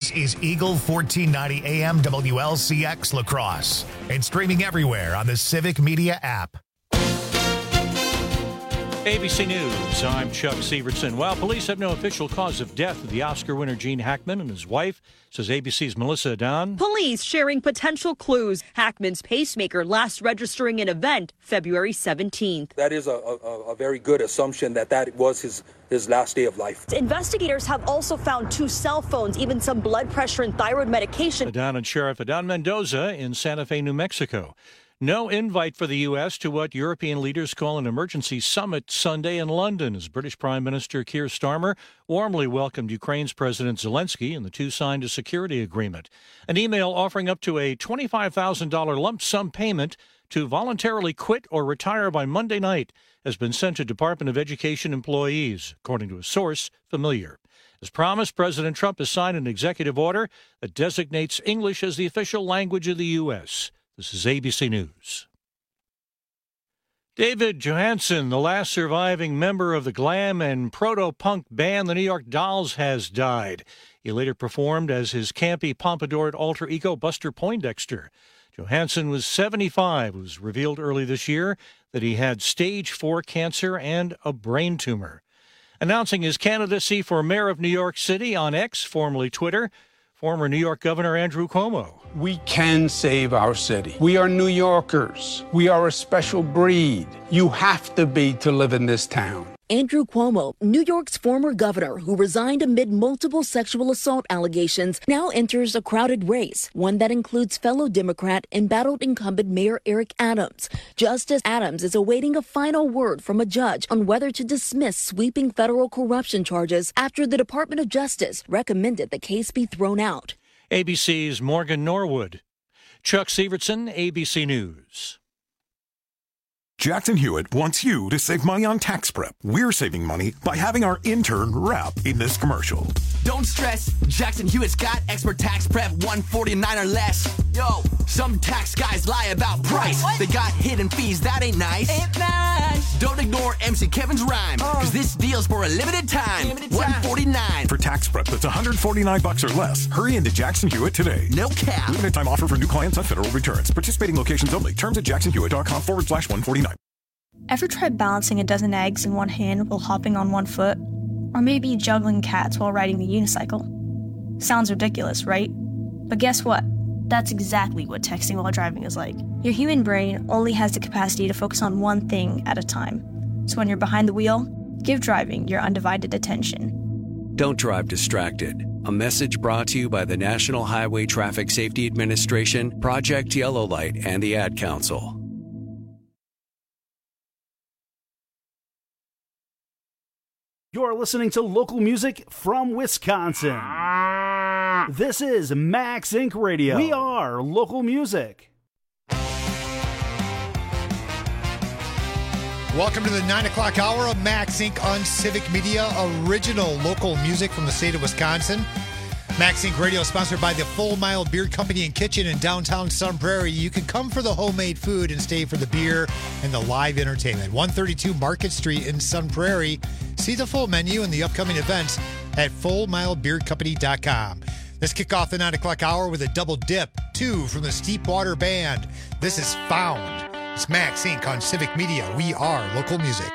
This is Eagle 1490 AM WLCX La Crosse and streaming everywhere on the Civic Media app. ABC News, I'm Chuck Severson. While police have no official cause of death of the Oscar winner Gene Hackman and his wife, says ABC's Melissa Adan. Police sharing potential clues. Hackman's pacemaker last registering an event February 17th. That is a very good assumption that was his last day of life. Investigators have also found 2 cell phones, even some blood pressure and thyroid medication. Adan and Sheriff Adan Mendoza in Santa Fe, New Mexico. No invite for the U.S. to what European leaders call an emergency summit Sunday in London, as British Prime Minister Keir Starmer warmly welcomed Ukraine's President Zelensky, and the two signed a security agreement. An email offering up to a $25,000 lump sum payment to voluntarily quit or retire by Monday night has been sent to Department of Education employees, according to a source familiar. As promised, President Trump has signed an executive order that designates English as the official language of the U.S. This is ABC News. David Johansen, the last surviving member of the glam and proto-punk band the New York Dolls, has died. He later performed as his campy, pompadoured alter ego Buster Poindexter. Johansen was 75. It was revealed early this year that he had stage 4 cancer and a brain tumor. Announcing his candidacy for mayor of New York City on X, formerly Twitter, former New York Governor Andrew Cuomo. We can save our city. We are New Yorkers. We are a special breed. You have to be to live in this town. Andrew Cuomo, New York's former governor who resigned amid multiple sexual assault allegations, now enters a crowded race, one that includes fellow Democrat embattled incumbent Mayor Eric Adams. Justice Adams is awaiting a final word from a judge on whether to dismiss sweeping federal corruption charges after the Department of Justice recommended the case be thrown out. ABC's Morgan Norwood. Chuck Severson, ABC News. Jackson Hewitt wants you to save money on tax prep. We're saving money by having our intern rap in this commercial. Don't stress, Jackson Hewitt's got expert tax prep, $149 or less. Yo, some tax guys lie about price. They got hidden fees, that ain't nice. Ain't nice. Don't ignore MC Kevin's rhyme, cause this deal's for a limited time. $149. For tax prep that's $149 or less, hurry into Jackson Hewitt today. No cap. Limited time offer for new clients on federal returns. Participating locations only. Terms at jacksonhewitt.com/149. Ever tried balancing a dozen eggs in one hand while hopping on one foot? Or maybe juggling cats while riding the unicycle? Sounds ridiculous, right? But guess what? That's exactly what texting while driving is like. Your human brain only has the capacity to focus on one thing at a time. So when you're behind the wheel, give driving your undivided attention. Don't drive distracted. A message brought to you by the National Highway Traffic Safety Administration, Project Yellow Light, and the Ad Council. You're listening to local music from Wisconsin. This is Max Inc. Radio. We are local music. Welcome to the 9 o'clock hour of Max Inc. on Civic Media, original local music from the state of Wisconsin. Max Inc. Radio is sponsored by the Full Mile Beer Company and Kitchen in downtown Sun Prairie. You can come for the homemade food and stay for the beer and the live entertainment. 132 Market Street in Sun Prairie. See the full menu and the upcoming events at fullmilebeercompany.com. Let's kick off the 9 o'clock hour with a double dip. 2 from the Steepwater Band. This is Found. It's Max Inc. on Civic Media. We are local music.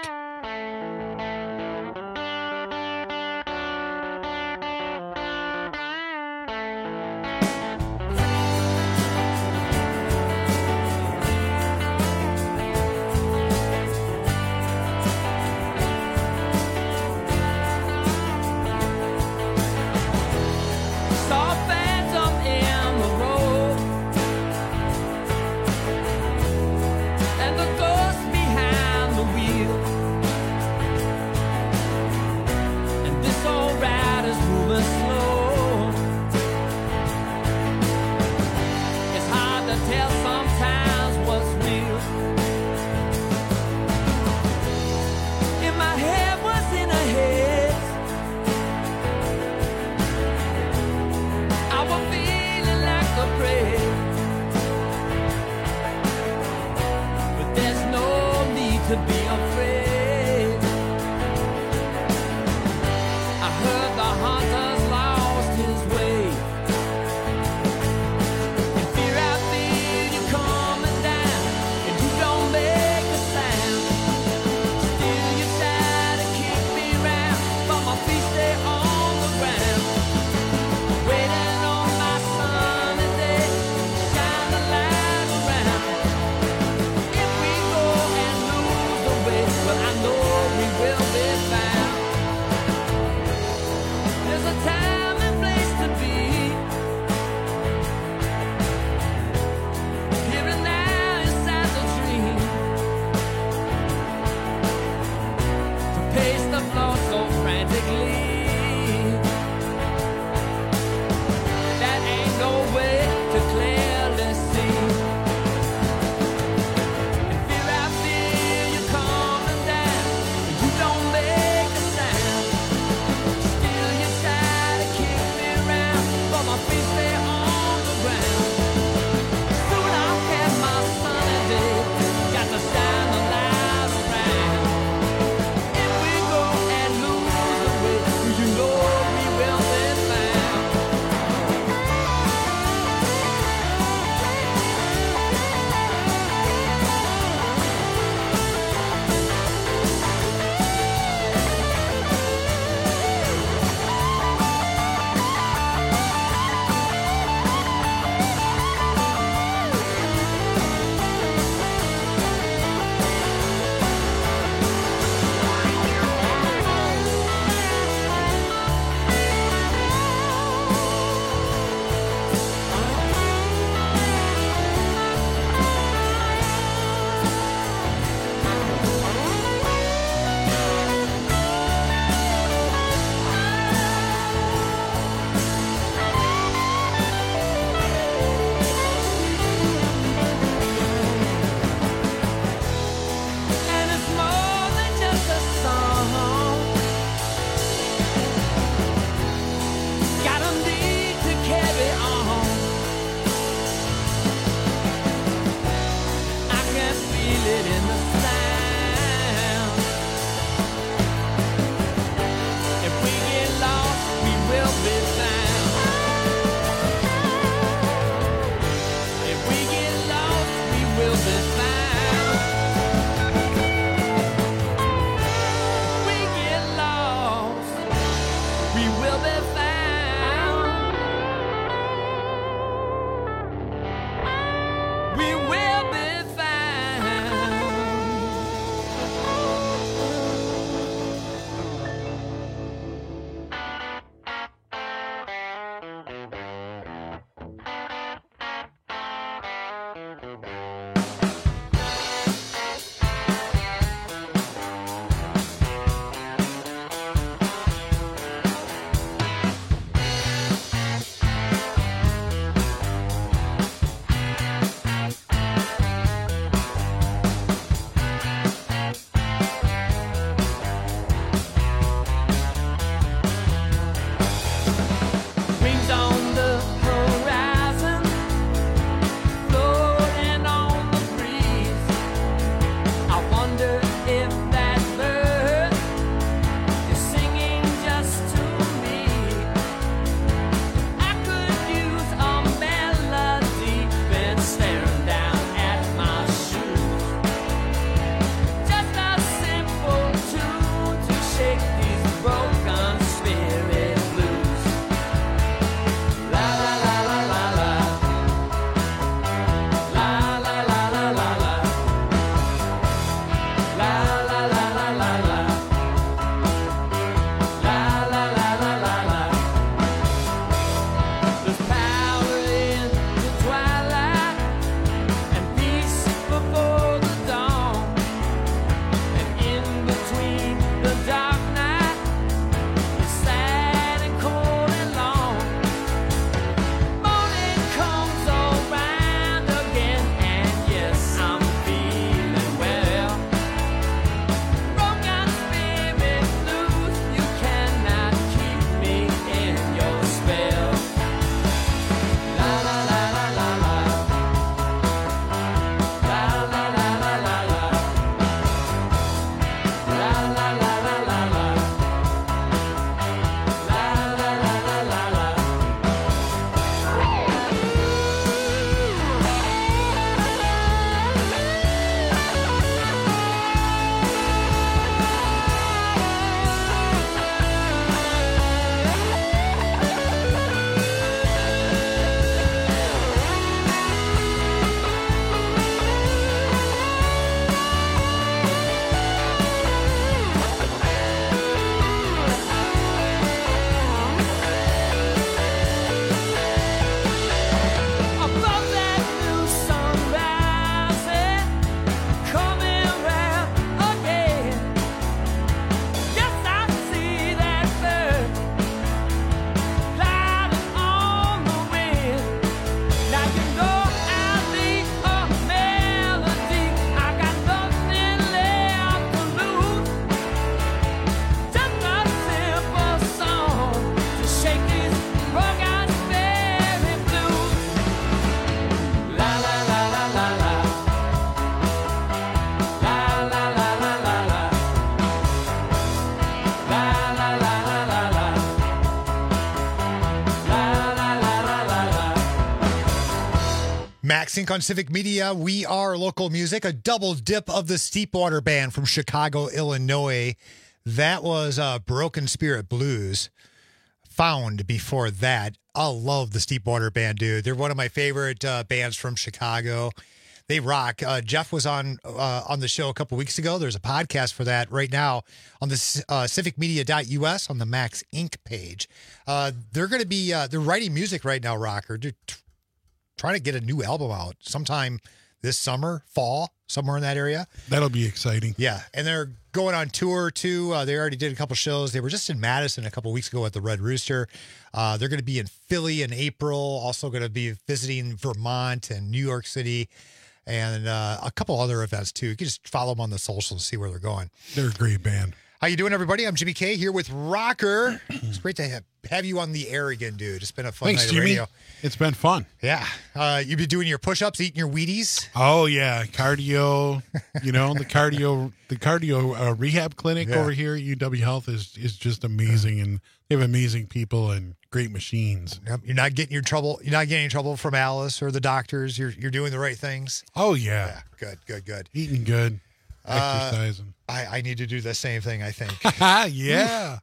Max Inc. on Civic Media. We are local music. A double dip of the Steepwater Band from Chicago, Illinois. That was Broken Spirit Blues. Found before that. I love the Steepwater Band, dude. They're one of my favorite bands from Chicago. They rock. Jeff was on the show a couple weeks ago. There's a podcast for that right now on the civicmedia.us on the Max Inc. page. They're going to be they're writing music right now, Rocker. They're trying to get a new album out sometime this summer, fall, somewhere in that area. That'll be exciting. Yeah, and they're going on tour too. They already did a couple shows. They were just in Madison a couple weeks ago at the Red Rooster. They're going to be in Philly in April. Also going to be visiting Vermont and New York City. And a couple other events, too. You can just follow them on the socials and see where they're going. They're a great band. How you doing, everybody? I'm Jimmy K here with Rocker. It's great to have you on the air again, dude. It's been a fun night of radio. It's been fun. Yeah. You've been doing your push-ups, eating your Wheaties. Oh, yeah. Cardio, the cardio rehab clinic over here at UW Health is just amazing. And they have amazing people and great machines. Yep. You're not getting in trouble from Alice or the doctors. You're doing the right things. Oh, yeah. Good. Eating good. Exercising. I need to do the same thing, I think. Yeah.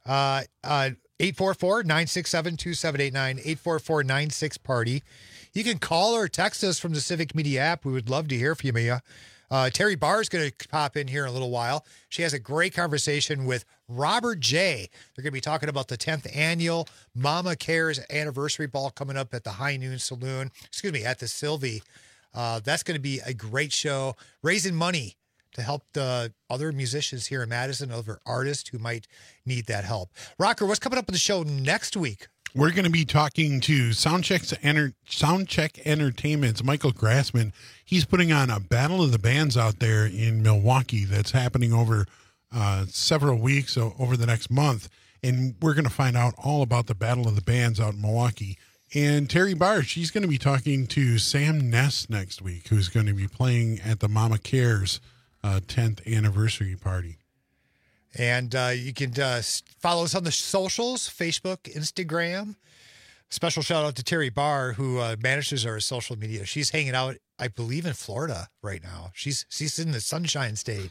844-967-2789, 844-96-PARTY. You can call or text us from the Civic Media app. We would love to hear from you, Mia. Terry Barr is going to pop in here in a little while. She has a great conversation with Robert J. They're going to be talking about the 10th annual Mama Cares anniversary ball coming up at the High Noon Saloon. At the Sylvie. That's going to be a great show, raising money to help the other musicians here in Madison, other artists who might need that help. Rocker, what's coming up on the show next week? We're going to be talking to Soundcheck Entertainment's Michael Grassman. He's putting on a Battle of the Bands out there in Milwaukee that's happening over several weeks, over the next month. And we're going to find out all about the Battle of the Bands out in Milwaukee. And Terry Barr, she's going to be talking to Sam Ness next week, who's going to be playing at the Mama Cares 10th anniversary party. And you can follow us on the socials, Facebook, Instagram. Special shout out to Terry Barr, who manages our social media. She's hanging out, I believe, in Florida right now. She's in the Sunshine State.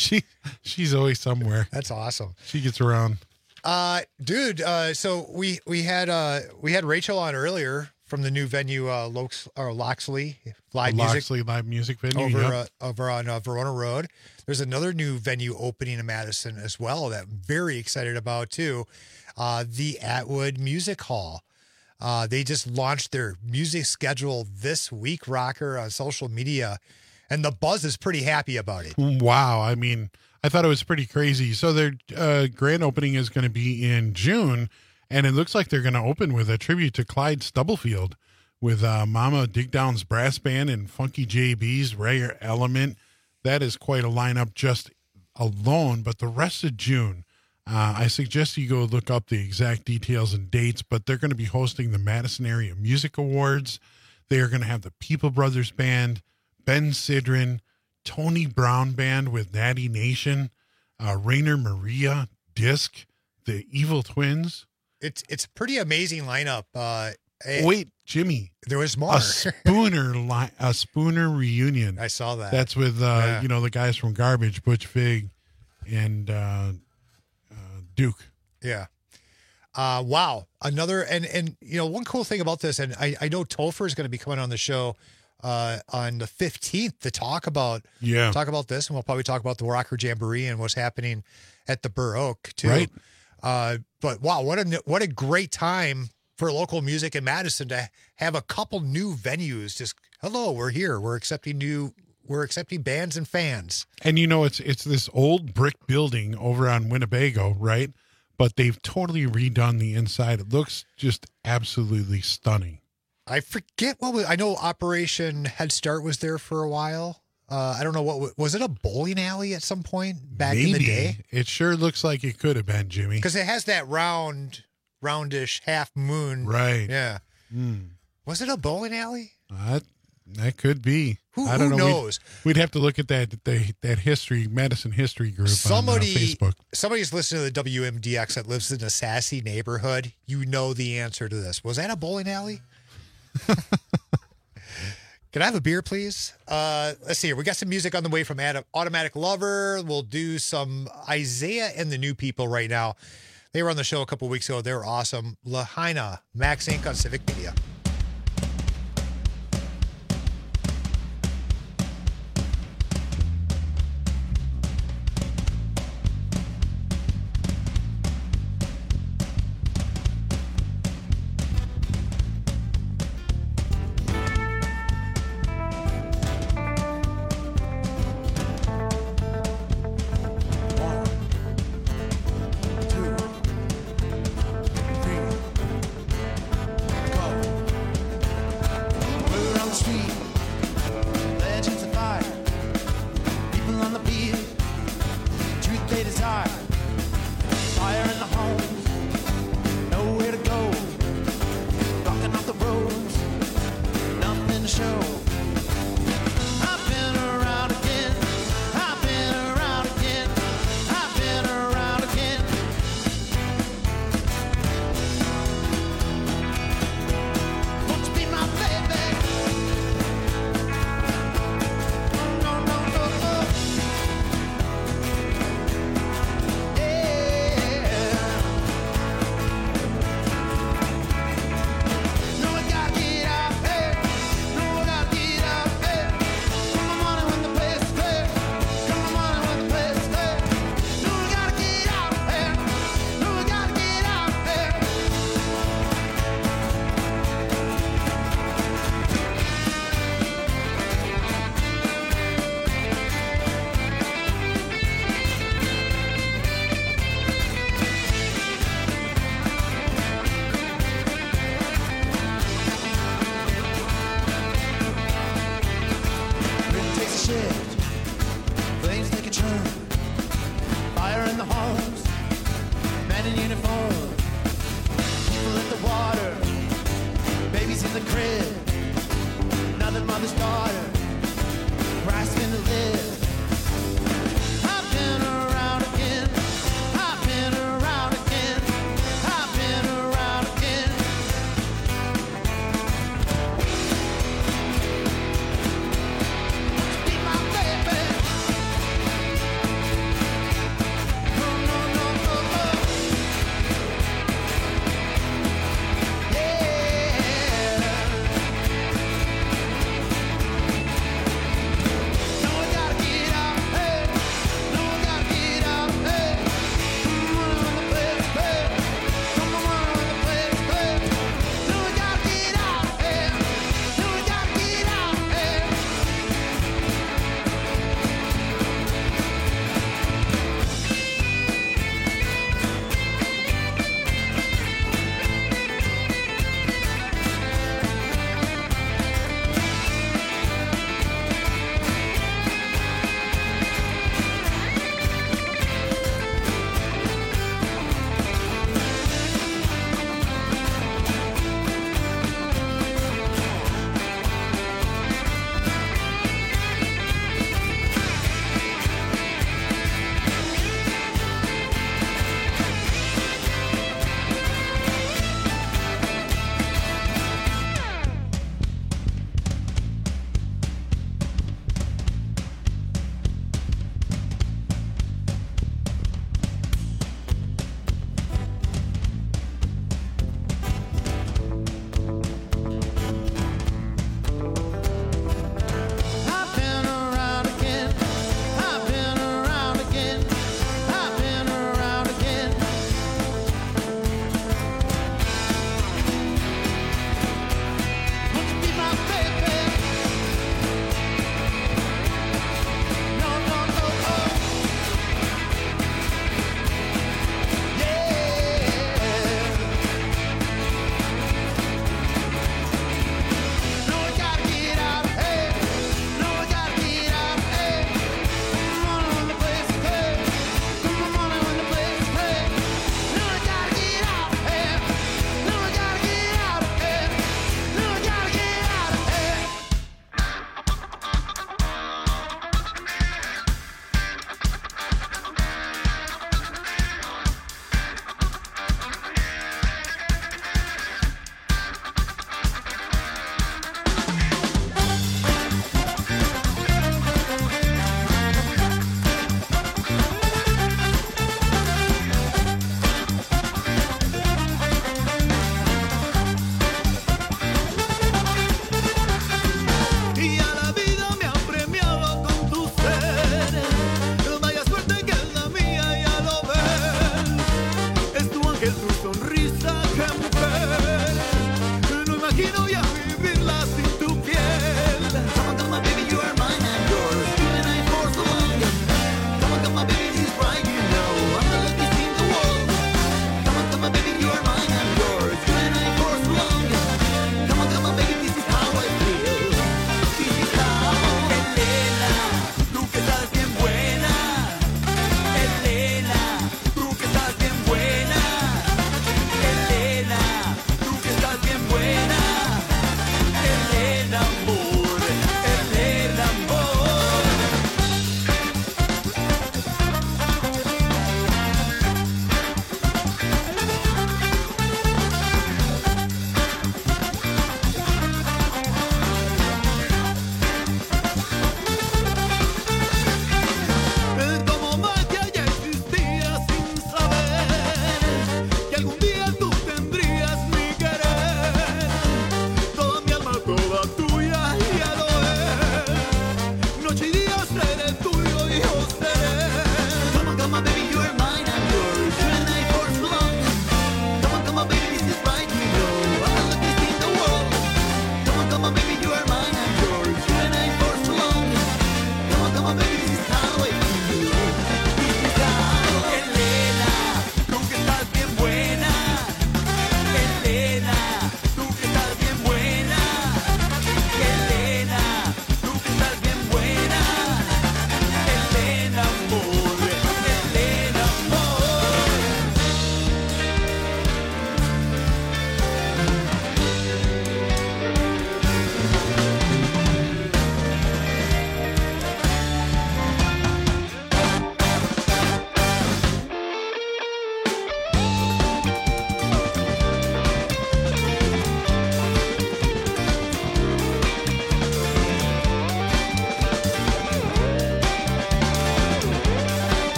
She's always somewhere. That's awesome. She gets around. Dude, so we had Rachel on earlier from the new venue, Loxley Live Music venue over on Verona Road. There's another new venue opening in Madison as well that I'm very excited about too. The Atwood Music Hall. They just launched their music schedule this week, Rocker, on social media, and the buzz is pretty happy about it. Wow. I mean, I thought it was pretty crazy. So their grand opening is going to be in June. And it looks like they're going to open with a tribute to Clyde Stubblefield with Mama Digdown's Brass Band and Funky JB's Rare Element. That is quite a lineup just alone. But the rest of June, I suggest you go look up the exact details and dates. But they're going to be hosting the Madison Area Music Awards. They are going to have the People Brothers Band, Ben Sidran, Tony Brown Band with Natty Nation, Rainer Maria, Disc, the Evil Twins. It's a pretty amazing lineup. Wait, Jimmy, there was more. A Spooner reunion. I saw that. That's with the guys from Garbage, Butch Vig, and Duke. Yeah. Wow. Another and one cool thing about this, and I know Topher is going to be coming on the show on the 15th to talk about this, and we'll probably talk about the Rocker Jamboree and what's happening at the Burr Oak too. Right. But wow, what a great time for local music in Madison to have a couple new venues. Just hello, we're here. We're accepting bands and fans. And it's this old brick building over on Winnebago, right? But they've totally redone the inside. It looks just absolutely stunning. I forget I know Operation Head Start was there for a while. I don't know was it a bowling alley at some point back in the day? It sure looks like it could have been, Jimmy. Because it has that roundish half moon. Right. Yeah. Was it a bowling alley? That could be. I don't know. Who knows? We'd have to look at that history, Madison History Group on Facebook. Somebody's listening to the WMDX that lives in a sassy neighborhood. You know the answer to this. Was that a bowling alley? Can I have a beer, please? Let's see here. We got some music on the way from Automatic Lover. We'll do some Isaiah and the New People right now. They were on the show a couple weeks ago. They were awesome. Lahaina, Max Inc. on Civic Media.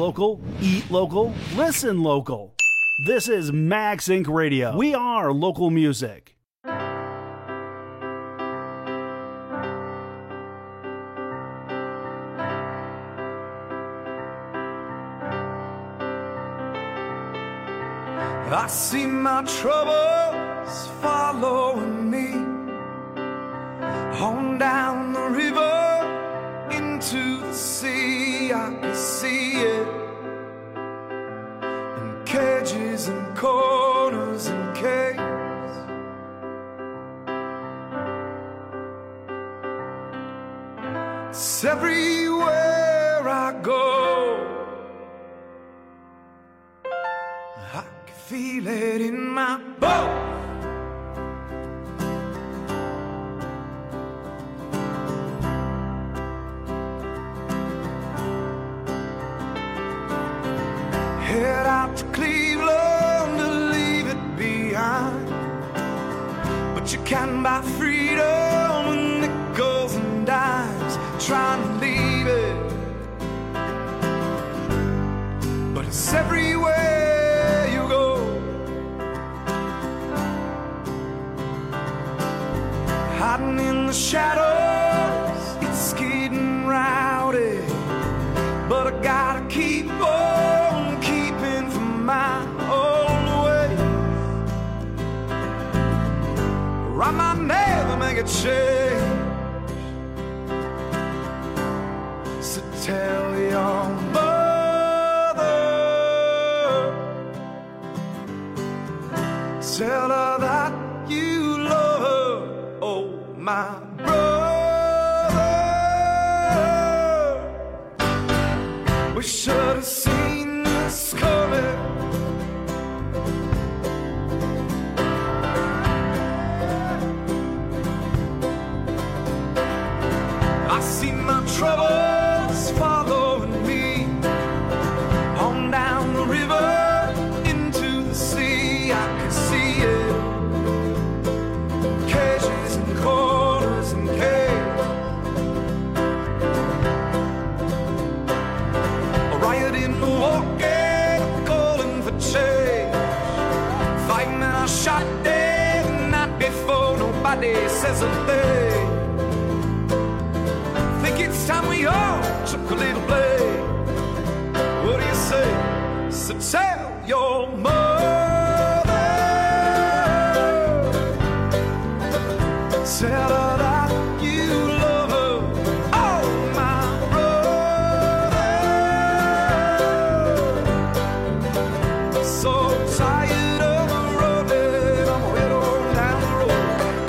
local, eat local, listen local. This is Max Inc. Radio. We are local music. I see my troubles following me on down the river into the sea. I can see it in cages and corners and caves. It's everywhere I go. I can feel it in my bones. Head out to Cleveland to leave it behind, but you can buy freedom with nickels and dimes. Trying to leave it, but it's everywhere you go. Hiding in the shadows, it's getting rowdy, but I gotta keep on keeping from my own way, or I might never make a change. So tell your mother, tell her that you love her. Oh, my brother, we should have seen this coming. I see my troubles following me on down the river into the sea. I can see it, cages and corners and caves. A riot in Milwaukee, calling for change. 5 men are shot dead the night before. Nobody says a thing. Think it's time we all took a little blame. What do you say? So tell your mother, tell her that you love her. Oh, my brother, so tired of running, I'm head on down the road.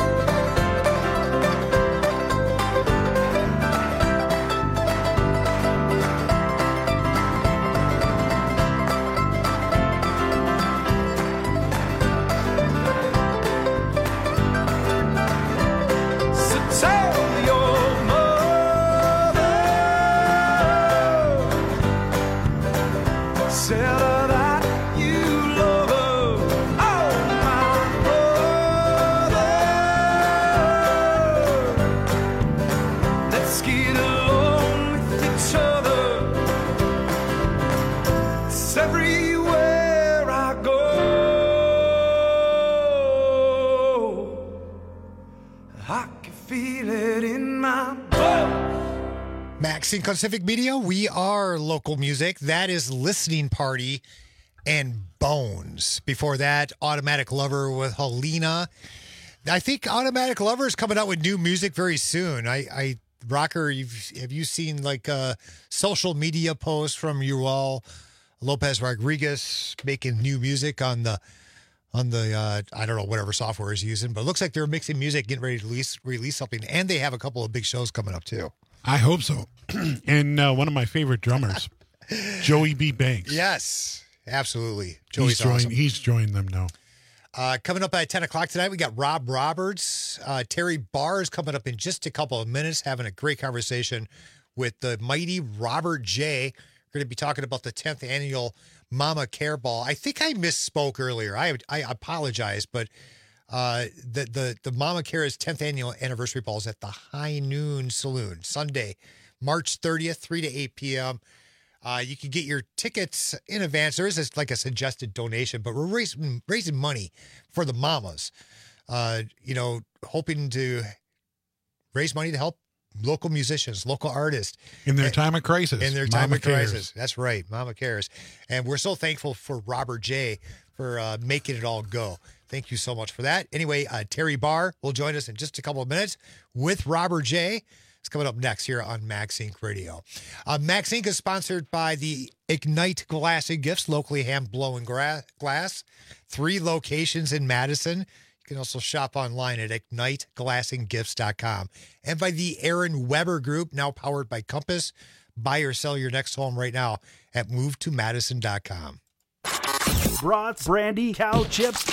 So tell your mother, tell her that you love her. Oh, my brother, let's get along with each other. It's everywhere I go. I can feel it in my bones. Max Inc. on Civic Media, we are local music. That is Listening Party and Bones. Before that, Automatic Lover with Helena. I think Automatic Lover is coming out with new music very soon. Rocker, have you seen like social media posts from Uriel Lopez Rodriguez making new music on the I don't know, whatever software he's using, but it looks like they're mixing music, getting ready to release something, and they have a couple of big shows coming up too. I hope so. And one of my favorite drummers, Joey B. Banks. Yes, absolutely. Joey's awesome. He's joined them now. Coming up at 10 o'clock tonight, we got Rob Roberts. Terry Barr is coming up in just a couple of minutes, having a great conversation with the mighty Robert J. We're going to be talking about the 10th annual Mama Care Ball. I think I misspoke earlier. I apologize, but the Mama Care's 10th annual anniversary ball is at the High Noon Saloon, Sunday, March 30th, 3 to 8 p.m. You can get your tickets in advance. There is like a suggested donation, but we're raising money for the mamas. Hoping to raise money to help local musicians, local artists. In their time of crisis. In their time of crisis. That's right. Mama cares. And we're so thankful for Robert J. for making it all go. Thank you so much for that. Anyway, Terry Barr will join us in just a couple of minutes with Robert J. It's coming up next here on Max Inc. Radio. Max Inc. is sponsored by the Ignite Glass and Gifts, locally hand-blown glass. 3 locations in Madison. You can also shop online at IgniteGlassandGifts.com. And by the Aaron Weber Group, now powered by Compass. Buy or sell your next home right now at MoveToMadison.com. Brats, brandy, cow chips,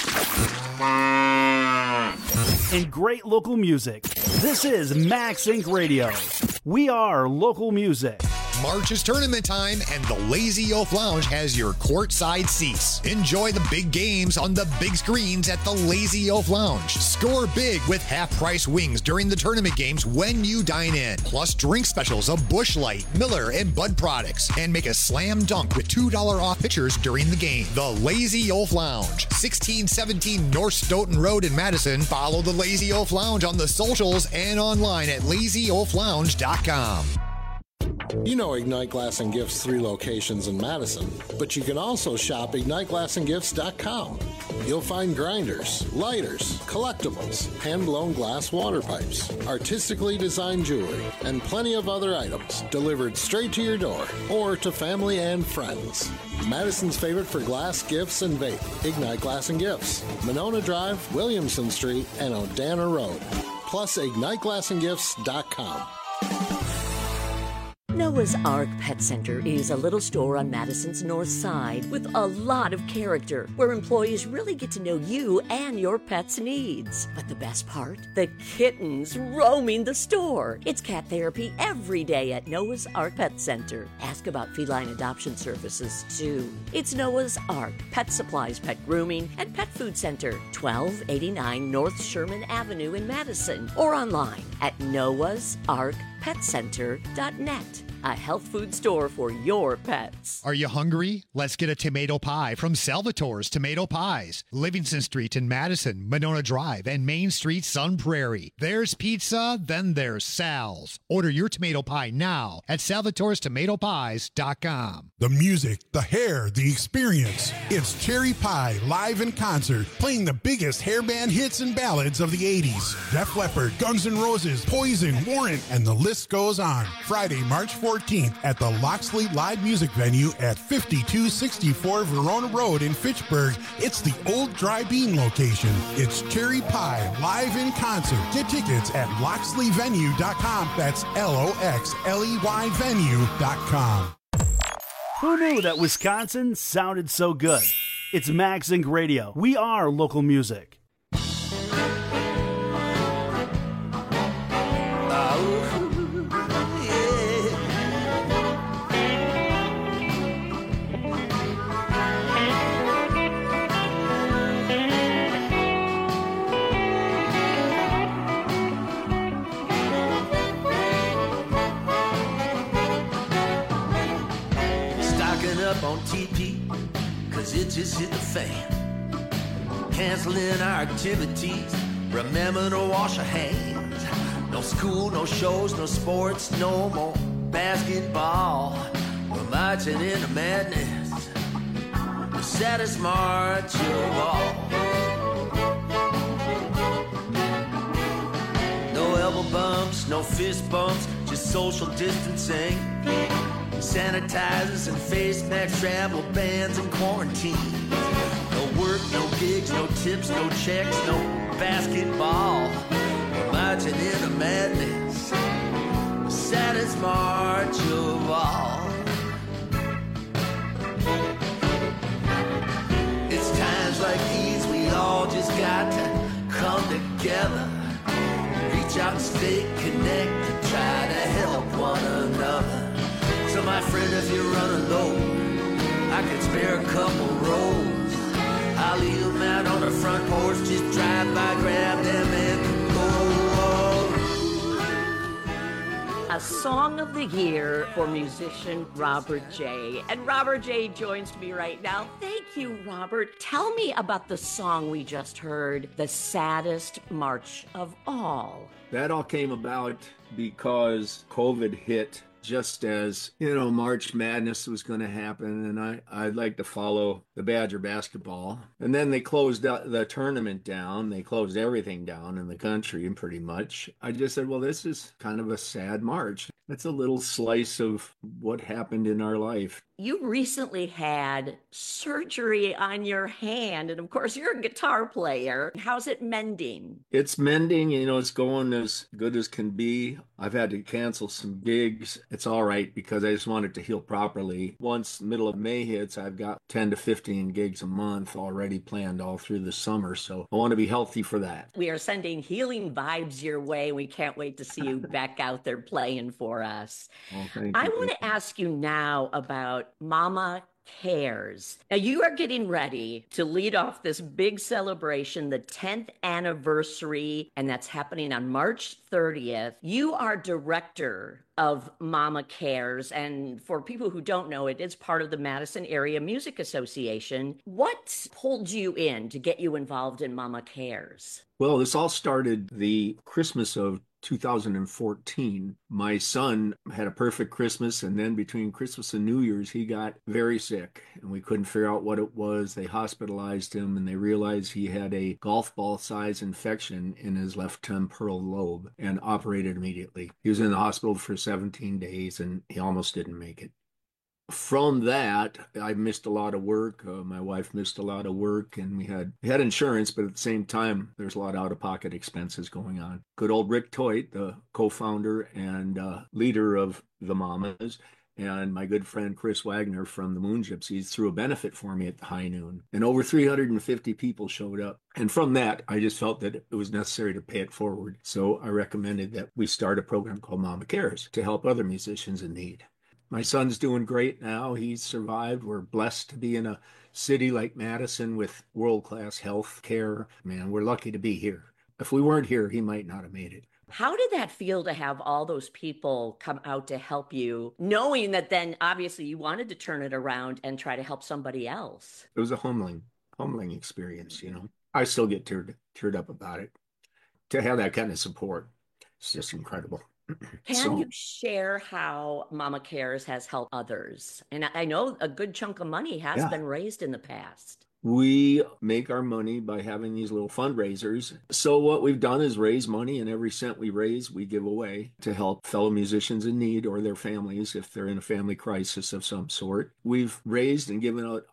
and great local music. This is Max Inc. Radio. We are local music. March is tournament time, and the Lazy Oaf Lounge has your courtside seats. Enjoy the big games on the big screens at the Lazy Oaf Lounge. Score big with half-price wings during the tournament games when you dine in. Plus drink specials of Busch Light, Miller, and Bud products. And make a slam dunk with $2 off pitchers during the game. The Lazy Oaf Lounge, 1617 North Stoughton Road in Madison. Follow the Lazy Oaf Lounge on the socials and online at LazyOafLounge.com. You know Ignite Glass and Gifts 3 locations in Madison, but you can also shop IgniteGlassandGifts.com. You'll find grinders, lighters, collectibles, hand-blown glass water pipes, artistically designed jewelry, and plenty of other items delivered straight to your door or to family and friends. Madison's favorite for glass, gifts, and vape, Ignite Glass and Gifts, Monona Drive, Williamson Street, and Odana Road. Plus IgniteGlassandGifts.com. Noah's Ark Pet Center is a little store on Madison's north side with a lot of character, where employees really get to know you and your pet's needs. But the best part? The kittens roaming the store. It's cat therapy every day at Noah's Ark Pet Center. Ask about feline adoption services, too. It's Noah's Ark Pet Supplies, Pet Grooming, and Pet Food Center, 1289 North Sherman Avenue in Madison, or online at noahsarkpetcenter.net. A health food store for your pets. Are you hungry? Let's get a tomato pie from Salvatore's Tomato Pies. Livingston Street in Madison, Monona Drive, and Main Street, Sun Prairie. There's pizza, then there's Sal's. Order your tomato pie now at Salvatore'sTomatoPies.com. The music, the hair, the experience. It's Cherry Pie live in concert, playing the biggest hair band hits and ballads of the 80s. Def Leppard, Guns N' Roses, Poison, Warrant, and the list goes on. Friday, March 14th at the Loxley Live Music Venue at 5264 Verona Road in Fitchburg. It's the old Dry Bean location. It's Cherry Pie live in concert. Get tickets at loxleyvenue.com. That's LOXLEY venue.com. Who knew that Wisconsin sounded so good? It's Max Inc. Radio. We are local music. On TP, cause it just hit the fan. Canceling our activities, remember to wash our hands. No school, no shows, no sports, no more basketball. We're marching into madness, the saddest march of all. No elbow bumps, no fist bumps, just social distancing. Sanitizers and face masks, travel bans and quarantines. No work, no gigs, no tips, no checks, no basketball. We're marching into madness, the saddest march of all. It's times like these we all just got to come together, reach out and stay connected, try to help one another. So my friend, if you're running low, I can spare a couple rows. I'll leave them out on the front porch, just drive by, grab them and go. A the Song of the Year for musician Robert J. And Robert J. joins me right now. Thank you, Robert. Tell me about the song we just heard, The Saddest March of All. That all came about because COVID hit just as, March Madness was going to happen, and I'd like to follow the Badger basketball. And then they closed the tournament down. They closed everything down in the country, pretty much. I just said, well, this is kind of a sad March. That's a little slice of what happened in our life. You recently had surgery on your hand, and of course, you're a guitar player. How's it mending? It's mending, it's going as good as can be. I've had to cancel some gigs. It's all right because I just want it to heal properly. Once the middle of May hits, I've got 10 to 15 gigs a month already planned all through the summer, so I want to be healthy for that. We are sending healing vibes your way. We can't wait to see you back out there playing for us. Well, thank you. I want to ask you now about Mama Cares. Now, you are getting ready to lead off this big celebration, the 10th anniversary, and that's happening on March 30th. You are director of Mama Cares, and for people who don't know, it is part of the Madison Area Music Association. What pulled you in to get you involved in Mama Cares? Well, this all started the Christmas of 2014. My son had a perfect Christmas, and then between Christmas and New Year's, he got very sick, and we couldn't figure out what it was. They hospitalized him, and they realized he had a golf ball size infection in his left temporal lobe and operated immediately. He was in the hospital for 17 days, and he almost didn't make it. From that, I missed a lot of work. My wife missed a lot of work, and we had insurance, but at the same time, there's a lot of out-of-pocket expenses going on. Good old Rick Toit, the co-founder and leader of the Mamas, and my good friend Chris Wagner from the Moon Gypsies threw a benefit for me at the High Noon, and over 350 people showed up. And from that, I just felt that it was necessary to pay it forward. So I recommended that we start a program called Mama Cares to help other musicians in need. My son's doing great now. He's survived. We're blessed to be in a city like Madison with world-class health care. Man, we're lucky to be here. If we weren't here, he might not have made it. How did that feel to have all those people come out to help you, knowing that then obviously you wanted to turn it around and try to help somebody else? It was a humbling experience, I still get teared up about it. To have that kind of support, it's just incredible. Can you share how Mama Cares has helped others? And I know a good chunk of money has been raised in the past. We make our money by having these little fundraisers. So what we've done is raise money, and every cent we raise, we give away to help fellow musicians in need or their families if they're in a family crisis of some sort. We've raised and given out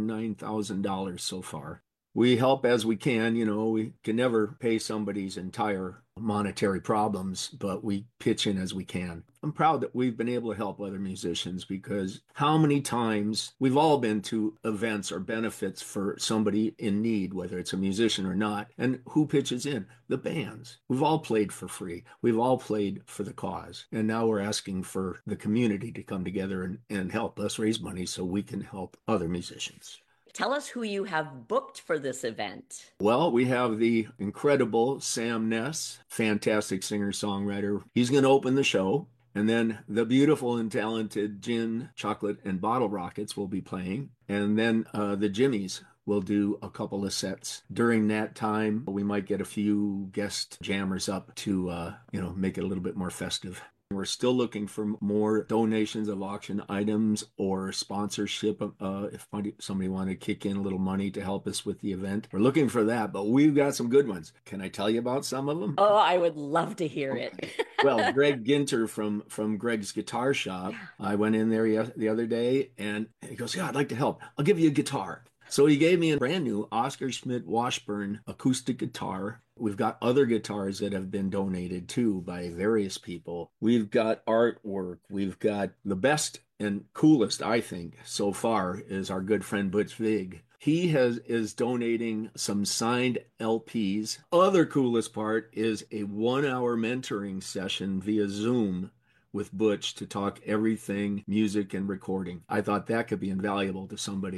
$109,000 so far. We help as we can. We can never pay somebody's entire monetary problems, but we pitch in as we can. I'm proud that we've been able to help other musicians, because how many times we've all been to events or benefits for somebody in need, whether it's a musician or not, and who pitches in? The bands. We've all played for free. We've all played for the cause. And now we're asking for the community to come together and help us raise money so we can help other musicians. Tell us who you have booked for this event. Well, we have the incredible Sam Ness, fantastic singer-songwriter. He's going to open the show. And then the beautiful and talented Gin, Chocolate, and Bottle Rockets will be playing. And then the Jimmies will do a couple of sets. During that time, we might get a few guest jammers up to, make it a little bit more festive. We're still looking for more donations of auction items or sponsorship. If somebody wanted to kick in a little money to help us with the event, we're looking for that, but we've got some good ones. Can I tell you about some of them? Oh, I would love to hear it. Well, Greg Ginter from Greg's Guitar Shop, I went in there the other day, and he goes, yeah, I'd like to help. I'll give you a guitar. So he gave me a brand new Oscar Schmidt Washburn acoustic guitar. We've got other guitars that have been donated too by various people. We've got artwork. We've got the best and coolest, I think, so far is our good friend Butch Vig. He is donating some signed LPs. Other coolest part is a 1-hour mentoring session via Zoom with Butch to talk everything music and recording. I thought that could be invaluable to somebody.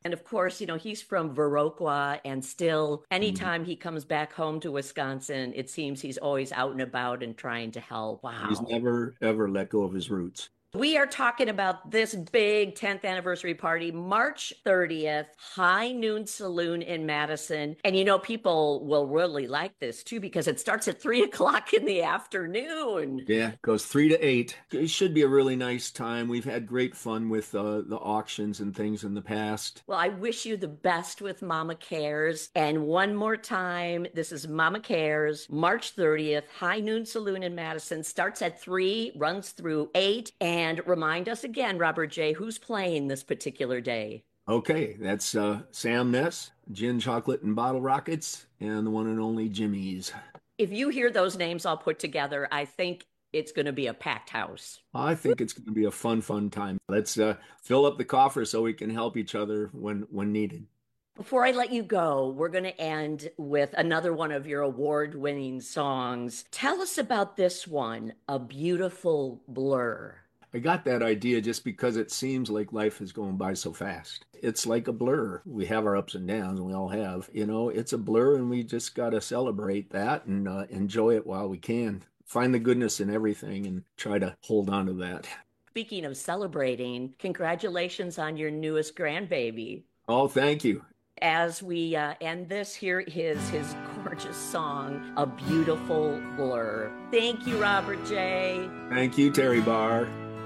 And of course, he's from Viroqua, and still, anytime he comes back home to Wisconsin, it seems he's always out and about and trying to help. Wow. He's never, ever let go of his roots. We are talking about this big 10th anniversary party, March 30th, High Noon Saloon in Madison. And people will really like this too, because it starts at 3:00 in the afternoon. Yeah, it goes 3 to 8. It should be a really nice time. We've had great fun with the auctions and things in the past. Well, I wish you the best with Mama Cares. And one more time, this is Mama Cares, March 30th, High Noon Saloon in Madison. Starts at 3, runs through 8. And remind us again, Robert J., who's playing this particular day? Okay, that's Sam Ness, Gin, Chocolate, and Bottle Rockets, and the one and only Jimmy's. If you hear those names all put together, I think it's going to be a packed house. I think it's going to be a fun time. Let's fill up the coffer so we can help each other when needed. Before I let you go, we're going to end with another one of your award-winning songs. Tell us about this one, A Beautiful Blur. I got that idea just because it seems like life is going by so fast. It's like a blur. We have our ups and downs, and we all have. It's a blur, and we just got to celebrate that and enjoy it while we can. Find the goodness in everything and try to hold on to that. Speaking of celebrating, congratulations on your newest grandbaby. Oh, thank you. As we end this, here is his gorgeous song, A Beautiful Blur. Thank you, Robert J. Thank you, Terry Barr.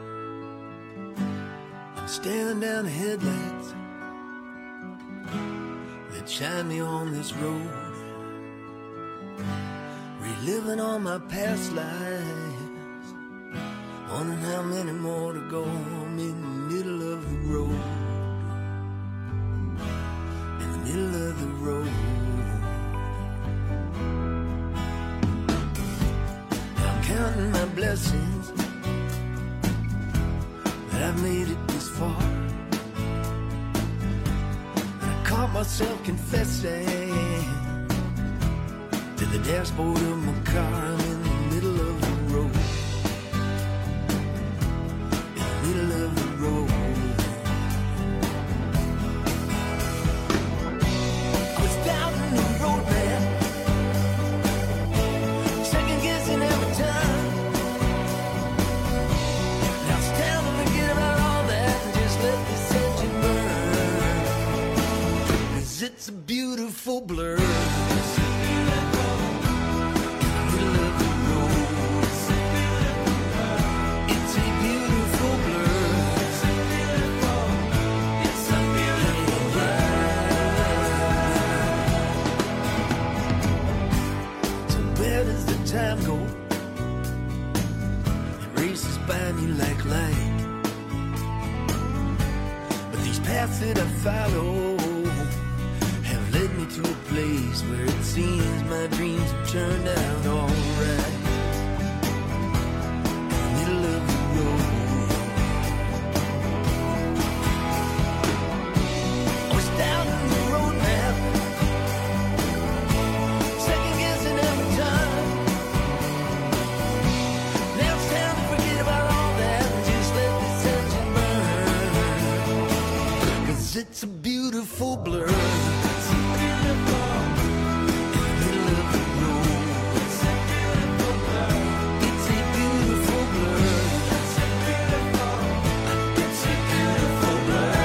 I'm staring down the headlights that shine me on this road, reliving all my past lives, wondering how many more to go. I'm in the middle of the road, in the middle of the road. I'm counting my blessings that I've made it this far. I caught myself confessing to the dashboard of my car. I'm in the middle of the road, in the middle of the road. I was doubting the roadmap, second guessing every time. Now it's time to forget about all that and just let this engine burn, 'cause it's a beautiful blur. Time go, it races by me like light, but these paths that I follow have led me to a place where it seems my dreams have turned out alright. In the middle of the road, I was down in the road map, second guessing every time. It's a beautiful blur. It's a beautiful in the middle of the road. It's a beautiful blur. It's a beautiful blur. It's a beautiful. It's a beautiful blur.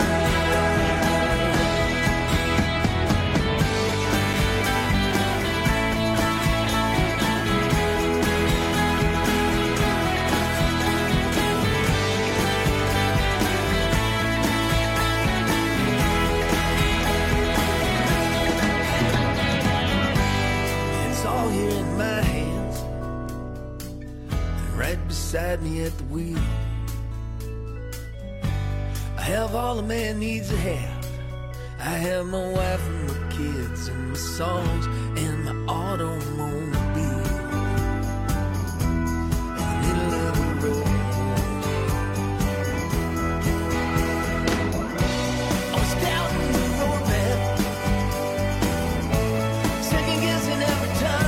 Here in my hands, and right beside me at the wheel, I have all a man needs to have. I have my wife and my kids and my songs and my automobile. In the middle of the road, I was down in the road map, second guessing every time.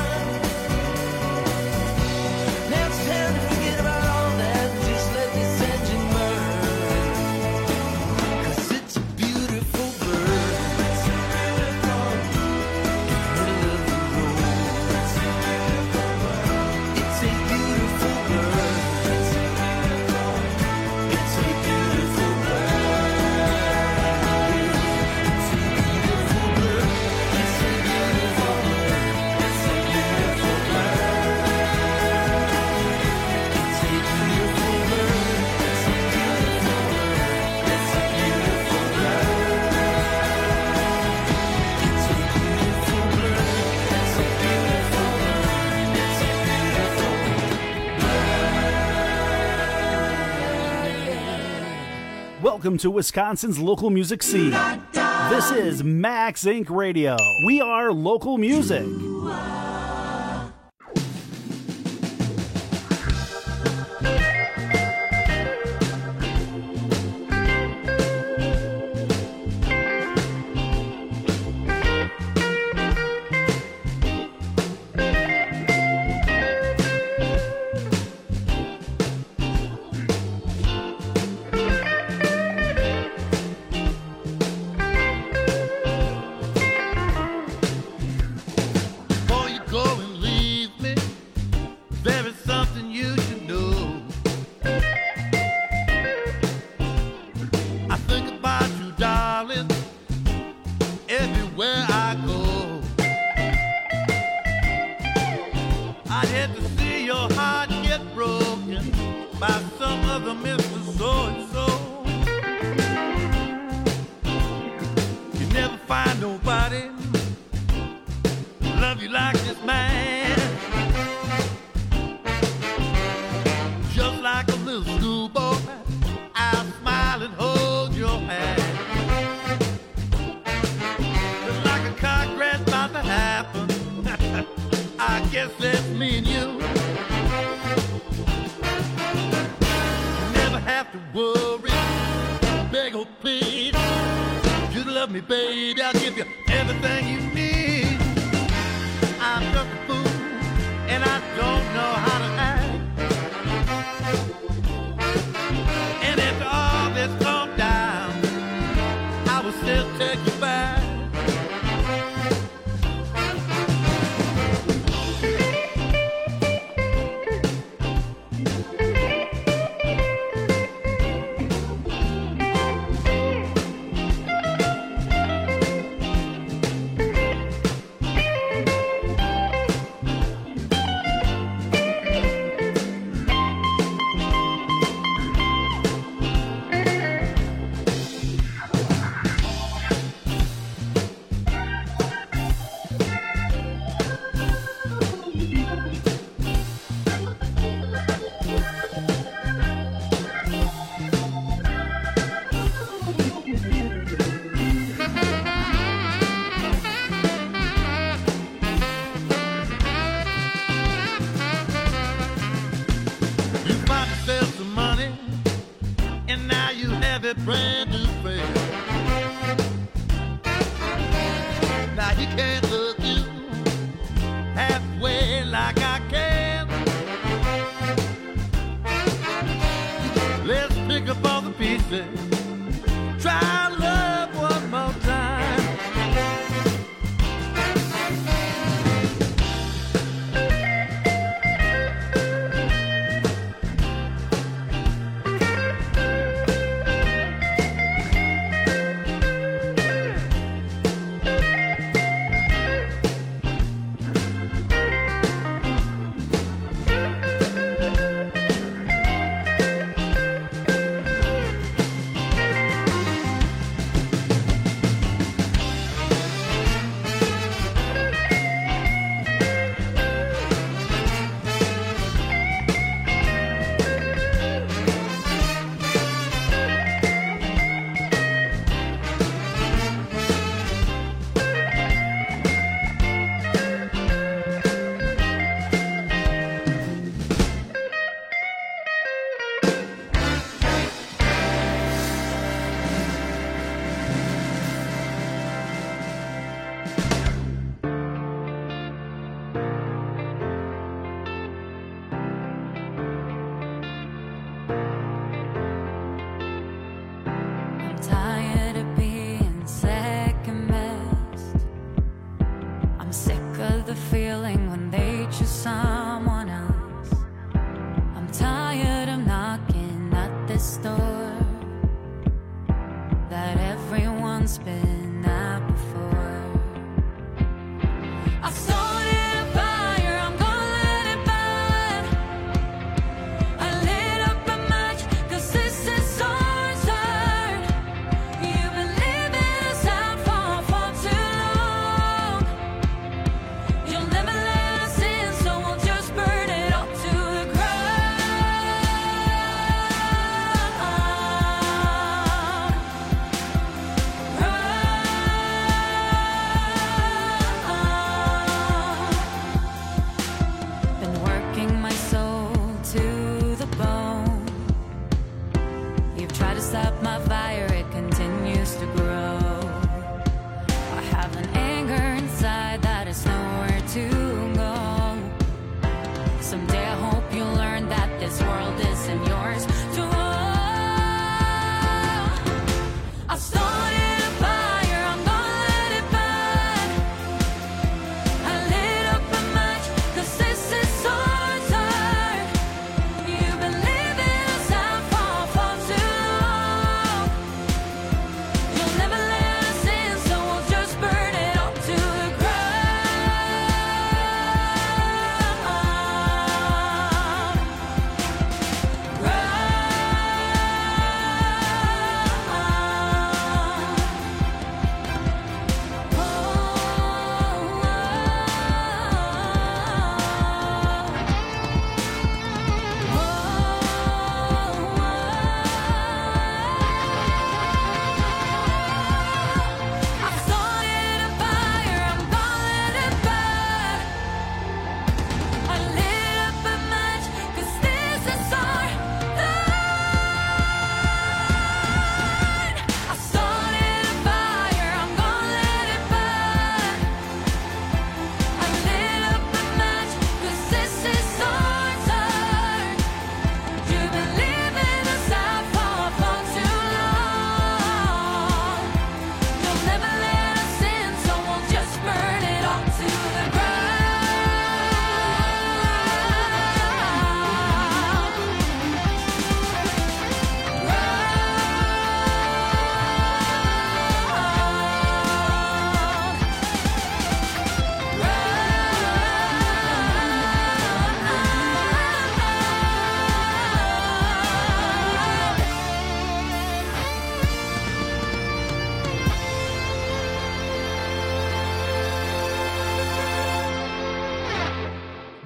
Beautiful Welcome to Wisconsin's local music scene. This is Max Inc. Radio. We are local music.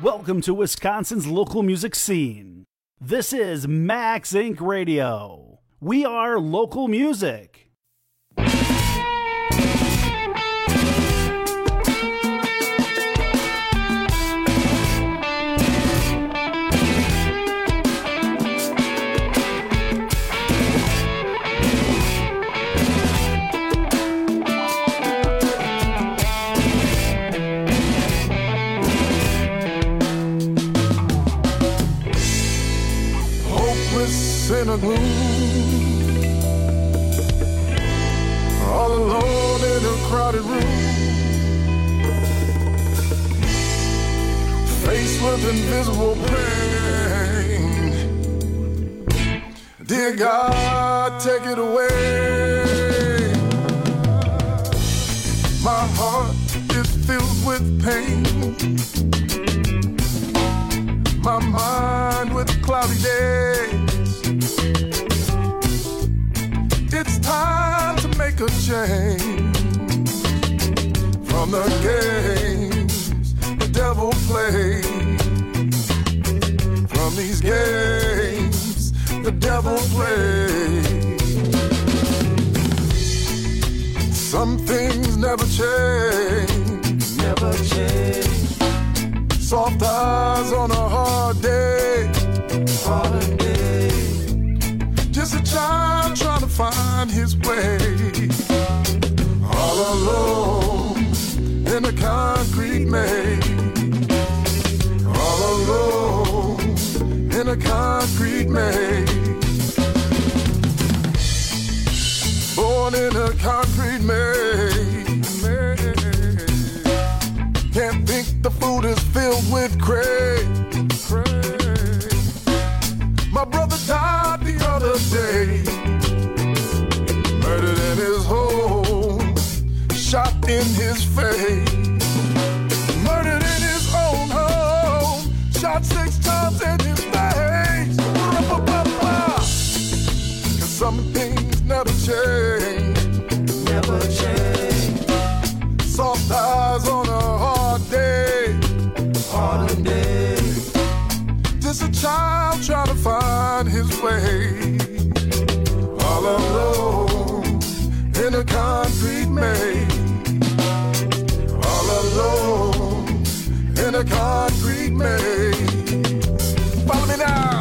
Welcome to Wisconsin's local music scene. This is Max Inc. Radio. We are local music. In a gloom, all alone in a crowded room, faced with invisible pain. Dear God, take it away. My heart is filled with pain, my mind with cloudy days. It's time to make a change from the games the devil plays. From these games the devil plays. Some things never change, never change. Soft eyes on a hard day, hard day. Just a child trying to find his way, all alone in a concrete maze, all alone in a concrete maze, born in a concrete maze. Can't think the food is filled with craze. My brother died the other day, murdered in his home, shot in his face. Murdered in his own home, shot 6 times in his face. 'Cause some things never change, never change. Soft eyes on a hard day, hard day. Just a child trying to find his way, all alone in a concrete maze, all alone in a concrete maze. Follow me now.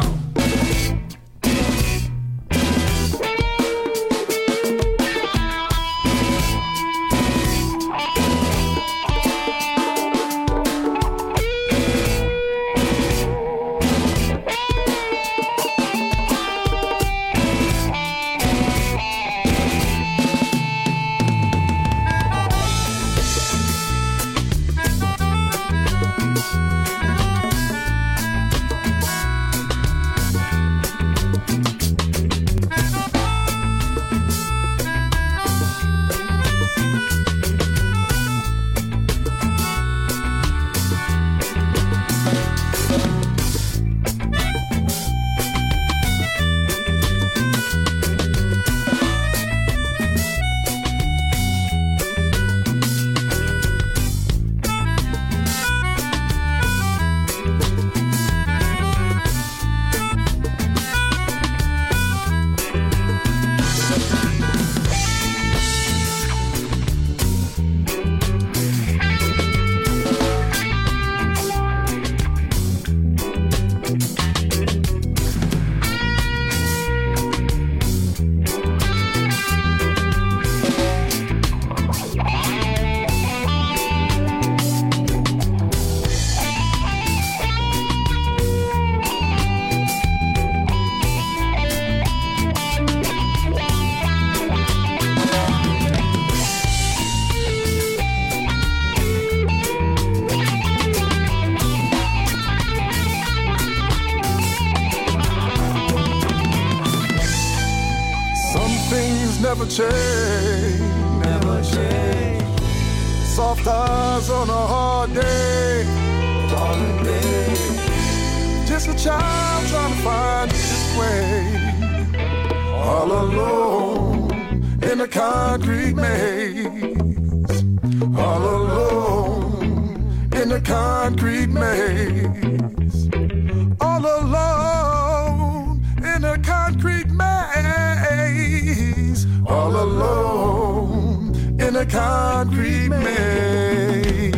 never change, never change. Soft eyes on a hard day, hard day. Just a child trying to find his way, all alone in a concrete maze, all alone in a concrete maze. All alone in a concrete maze. All alone in a concrete maze.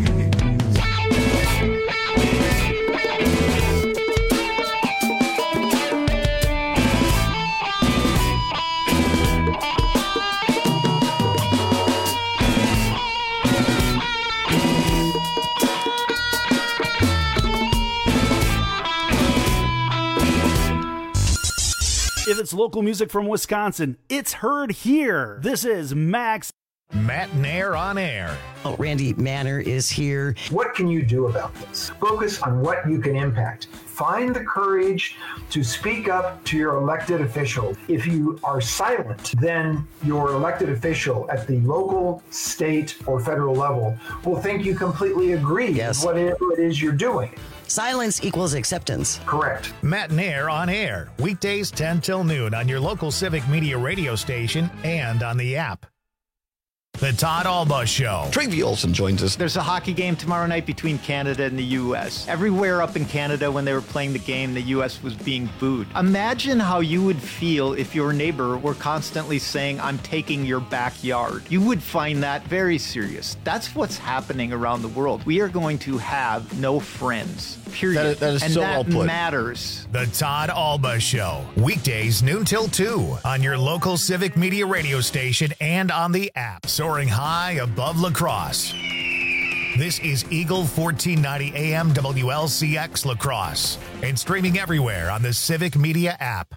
If it's local music from Wisconsin, it's heard here. This is Max. Matt Nair on air. Oh, Randy Manor is here. What can you do about this? Focus on what you can impact. Find the courage to speak up to your elected official. If you are silent, then your elected official at the local, state, or federal level will think you completely agree with whatever it is you're doing. Silence equals acceptance. Correct. Matt Nair on air. Weekdays 10 till noon on your local Civic Media radio station and on the app. The Todd Alba Show. Travi Olsen joins us. There's a hockey game tomorrow night between Canada and the U.S. Everywhere up in Canada when they were playing the game, the U.S. was being booed. Imagine how you would feel if your neighbor were constantly saying, I'm taking your backyard. You would find that very serious. That's what's happening around the world. We are going to have no friends, period. That is and so that well put. Matters. The Todd Alba Show. Weekdays noon till 2 on your local Civic Media radio station and on the app. Soaring high above La Crosse. This is Eagle 1490 AM WLCX La Crosse and streaming everywhere on the Civic Media app.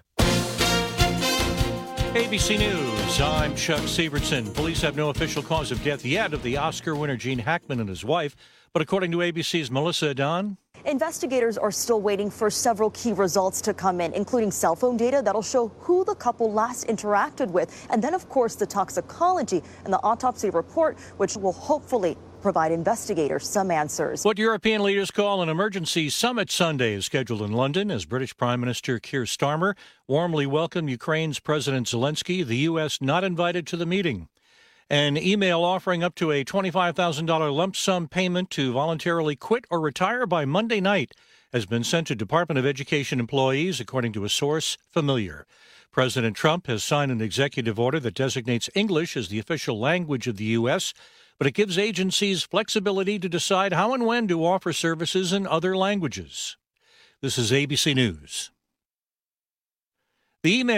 ABC News, I'm Chuck Sievertson. Police have no official cause of death yet of the Oscar winner Gene Hackman and his wife, but according to ABC's Melissa Adon, investigators are still waiting for several key results to come in, including cell phone data that'll show who the couple last interacted with, and then, of course, the toxicology and the autopsy report, which will hopefully provide investigators some answers. What European leaders call an emergency summit Sunday is scheduled in London as British Prime Minister Keir Starmer warmly welcomed Ukraine's President Zelensky, the U.S. not invited to the meeting. An email offering up to a $25,000 lump sum payment to voluntarily quit or retire by Monday night has been sent to Department of Education employees, according to a source familiar. President Trump has signed an executive order that designates English as the official language of the U.S., but it gives agencies flexibility to decide how and when to offer services in other languages. This is ABC News. The email